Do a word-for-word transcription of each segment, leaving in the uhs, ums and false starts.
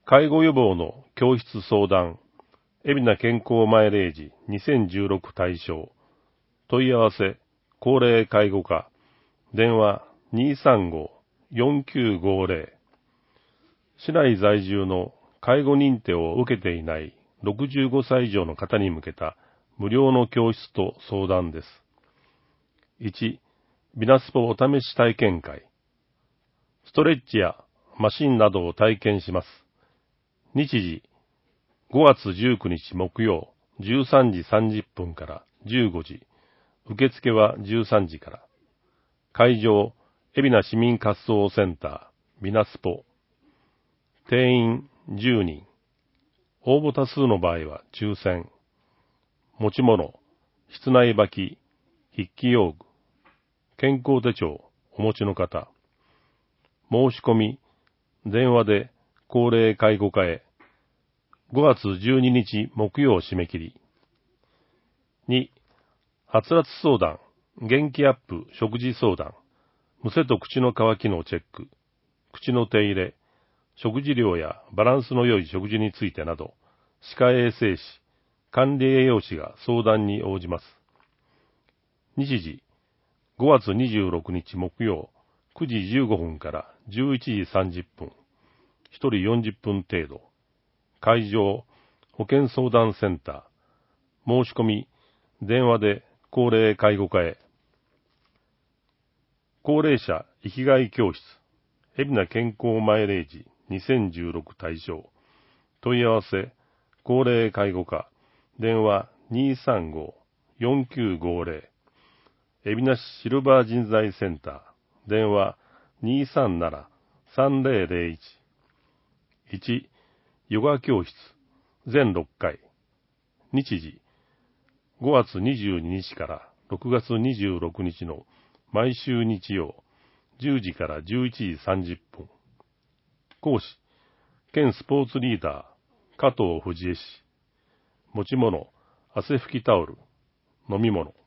介護予防の教室相談、海老名健康前例時にせんじゅうろく対象、問い合わせ、高齢介護課、電話 にーさんごーよんきゅうごぜろ、市内在住の介護認定を受けていないろくじゅうごさい以上の方に向けた無料の教室と相談です。いち、ビナスポお試し体験会。ストレッチやマシンなどを体験します。日時、ごがつじゅうくにち木曜、じゅうさんじさんじゅっぷんからじゅうごじ。受付はじゅうさんじから。会場、海老名市民活動センター、ビナスポ。定員じゅうにん。応募多数の場合は抽選。持ち物、室内履き、筆記用具、健康手帳お持ちの方。申し込み、電話で高齢介護課へ。ごがつじゅうににち木曜締め切り。に、はつらつ相談、元気アップ食事相談、むせと口の渇きのチェック、口の手入れ、食事量やバランスの良い食事についてなど、歯科衛生士、管理栄養士が相談に応じます。日時、ごがつにじゅうろくにち木曜、くじじゅうごふんからじゅういちじさんじゅっぷん、ひとりよんじゅっぷん程度。会場、保健相談センター。申し込み、電話で高齢介護課へ。高齢者生きがい教室、海老名健康前例時にせんじゅうろく対象。問い合わせ、高齢介護課、電話 にーさんごーよんきゅうごぜろ。海老名市シルバー人材センター、電話 にーさんななさんぜろぜろいち。いち、ヨガ教室、全ろっかい。日時、ごがつにじゅうににちからろくがつにじゅうろくにちの毎週日曜、じゅうじからじゅういちじさんじゅっぷん。講師、県スポーツリーダー、加藤藤江氏。持ち物、汗拭きタオル、飲み物。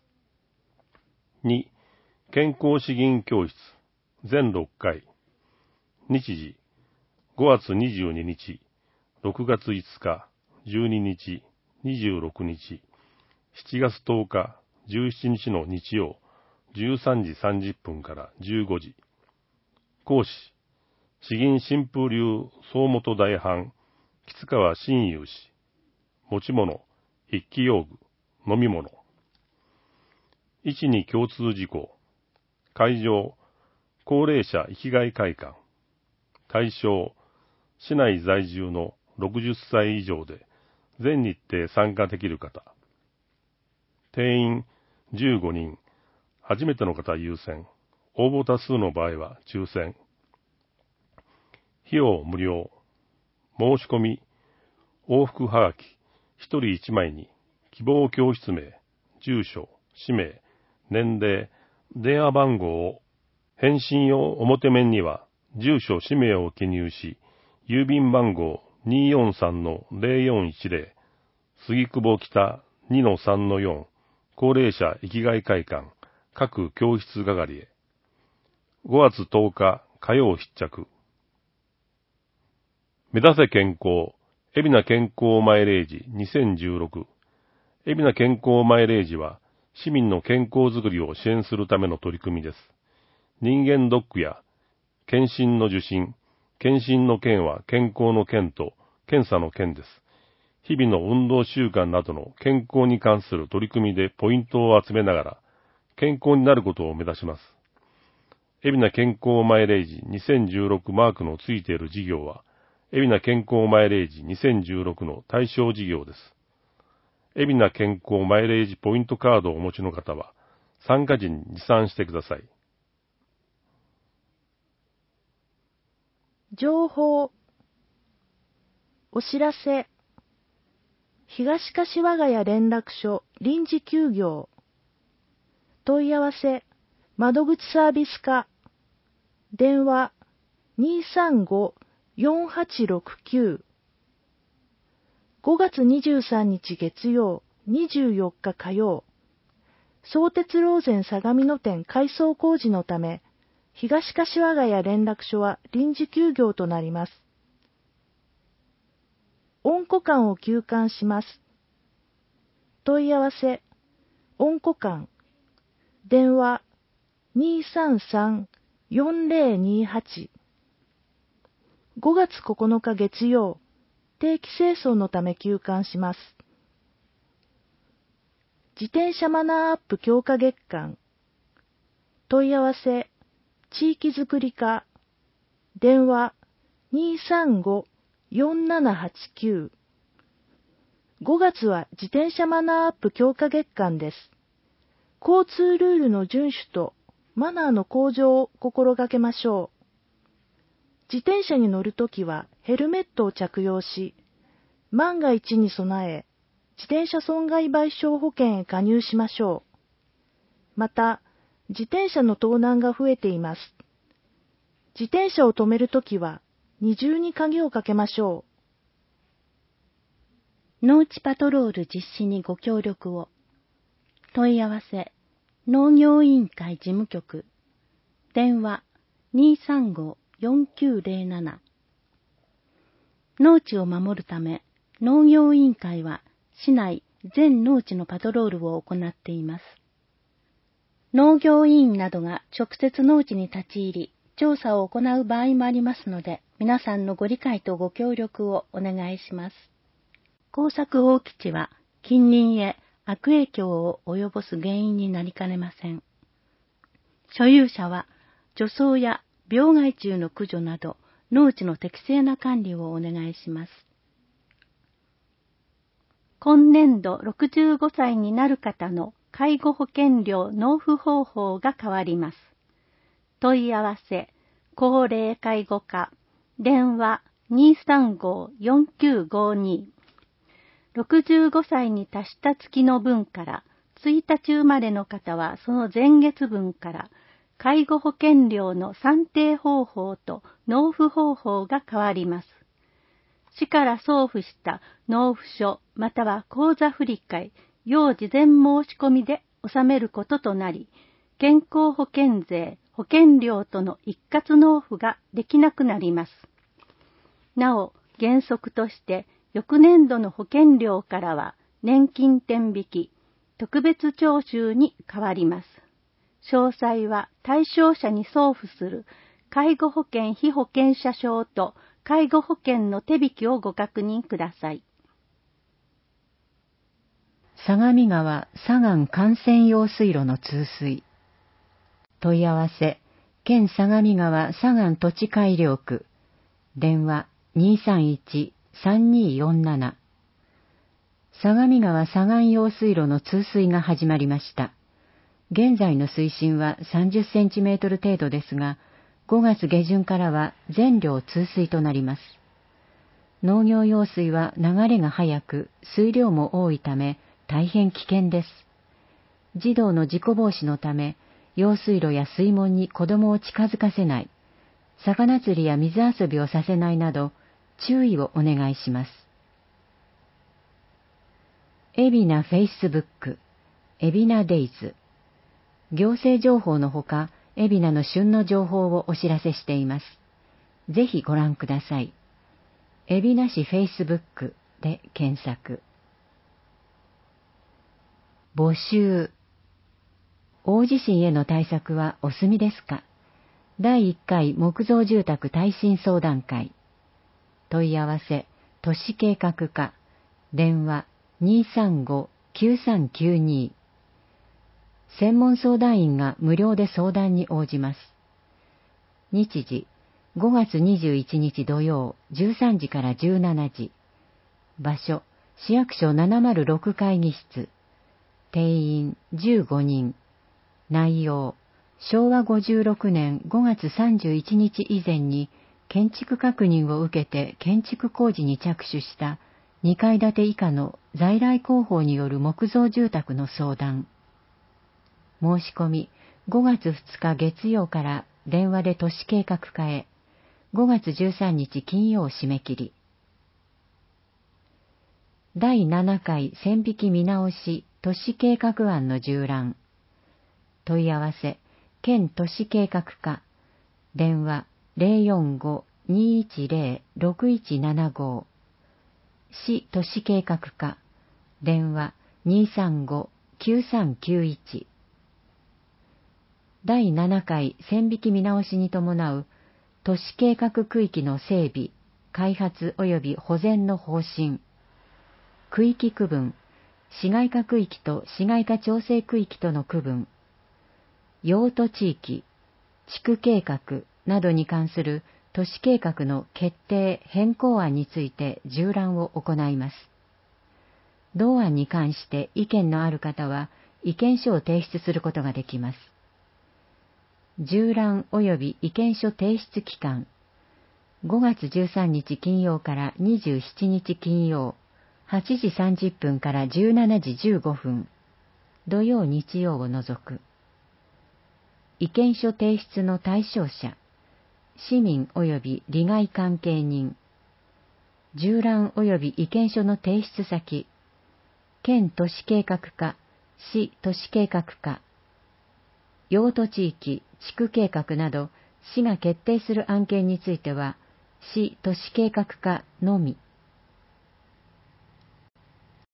に、健康資源教室、全ろっかい。日時、ごがつにじゅうににち、ろくがついつか、じゅうににち、にじゅうろくにち、しちがつとおか、じゅうしちにちの日曜、じゅうさんじさんじゅっぷんからじゅうごじ。講師、詩吟新風流総元大藩、吉川真雄氏。持ち物、筆記用具、飲み物。いちに共通事項。会場、高齢者生きがい会館。対象、市内在住のろくじゅっさい以上で、全日程参加できる方。定員じゅうごにん。初めての方優先。応募多数の場合は抽選。費用無料。申し込み、往復はがき、ひとりいちまいに、希望教室名、住所、氏名、年齢、電話番号を、返信用表面には、住所、氏名を記入し、郵便番号 にーよんさんのぜろよんいちぜろ、杉久保北 にのさんのよん、高齢者生きがい会館、各教室係へ。ごがつとおか火曜必着。目指せ健康、海老名健康前例時にせんじゅうろく。海老名健康前例時は、市民の健康づくりを支援するための取り組みです。人間ドックや、検診の受診、検診の検は健康の検と、検査の検です。日々の運動習慣などの健康に関する取り組みでポイントを集めながら、健康になることを目指します。海老名健康前例時にせんじゅうろくマークのついている事業は、海老名健康前例時にせんじゅうろくの対象事業です。海老名健康前例時ポイントカードをお持ちの方は、参加時に持参してください。 情報、お知らせ、東柏ヶ谷連絡所臨時休業、問い合わせ、窓口サービス課、電話 にーさんごーよんはちろくきゅう、ごがつにじゅうさんにち月曜、にじゅうよっか火曜、相鉄ローゼン相模野店改装工事のため、東柏ヶ谷連絡所は臨時休業となります。 庫館を休館します。問い合わせ、温庫館、電話 にーさんさん よんぜろにはち。ごがつここのか月曜、定期清掃のため休館します。自転車マナーアップ強化月間、問い合わせ、地域づくり課、電話 にーさんご よんななはちきゅう。ごがつは自転車マナーアップ強化月間です。交通ルールの遵守とマナーの向上を心がけましょう。自転車に乗るときはヘルメットを着用し、万が一に備え、自転車損害賠償保険へ加入しましょう。また、自転車の盗難が増えています。自転車を止めるときは二重に鍵をかけましょう。農地パトロール実施にご協力を。問い合わせ、農業委員会事務局、電話 にーさんご よんきゅうぜろなな。農地を守るため、農業委員会は市内全農地のパトロールを行っています。農業委員などが直接農地に立ち入り、調査を行う場合もありますので、皆さんのご理解とご協力をお願いします。耕作放棄地は近隣へ悪影響を及ぼす原因になりかねません。所有者は除草や病害虫の駆除など農地の適正な管理をお願いします。今年度ろくじゅうごさいになる方の介護保険料納付方法が変わります。問い合わせ、高齢介護課、電話 にーさんご よんきゅうごに。ろくじゅうごさいに達した月の分から、ついたち生まれの方はその前月分から、介護保険料の算定方法と納付方法が変わります。市から送付した納付書または口座振替、要事前申し込みで納めることとなり、健康保険税、保険料との一括納付ができなくなります。なお、原則として翌年度の保険料からは年金天引き、特別徴収に変わります。詳細は対象者に送付する介護保険被保険者証と介護保険の手引きをご確認ください。 相模川左岸幹線用水路の通水。問い合わせ、県相模川左岸土地改良区。電話 にーさんいち さんにーよんなな。相模川左岸用水路の通水が始まりました。現在の水深はさんじゅっセンチメートル程度ですが、ごがつ下旬からは全量通水となります。農業用水は流れが速く、水量も多いため大変危険です。児童の事故防止のため、用水路や水門に子供を近づかせない、魚釣りや水遊びをさせないなど、注意をお願いします。海老名フェイスブック、海老名デイズ。行政情報のほか、海老名の旬の情報をお知らせしています。ぜひご覧ください。海老名市フェイスブックで検索。募集。大地震への対策はお済みですか？だいいっかい木造住宅耐震相談会。問い合わせ、都市計画課。電話 にーさんご きゅうさんきゅうに。専門相談員が無料で相談に応じます。日時、ごがつにじゅういちにち土曜、じゅうさんじからじゅうしちじ。場所、市役所ななまるろく会議室。定員じゅうごにん。内容、しょうわごじゅうろくねんごがつさんじゅういちにち以前に建築確認を受けて建築工事に着手したにかい建て以下の在来工法による木造住宅の相談。申し込み、ごがつふつか月曜から電話で都市計画課へ、ごがつじゅうさんにち金曜締め切り。だいななかい線引き見直し都市計画案の縦覧。問い合わせ、県都市計画課。電話 ゼロよんご にーいちゼロ ろくいちななご。 市都市計画課、電話 にーさんごーきゅうさんきゅういち。だいななかい線引き見直しに伴う都市計画区域の整備、開発及び保全の方針、区域区分、市街化区域と市街化調整区域との区分、用途地域、地区計画などに関する都市計画の決定・変更案について縦覧を行います。同案に関して意見のある方は意見書を提出することができます。縦覧及び意見書提出期間、ごがつじゅうさんにち金曜からにじゅうしちにち金曜、はちじさんじゅっぷんからじゅうしちじじゅうごふん、土曜日曜を除く。意見書提出の対象者、市民及び利害関係人、縦覧及び意見書の提出先、県都市計画課、市都市計画課、用途地域、地区計画など、市が決定する案件については、市都市計画課のみ。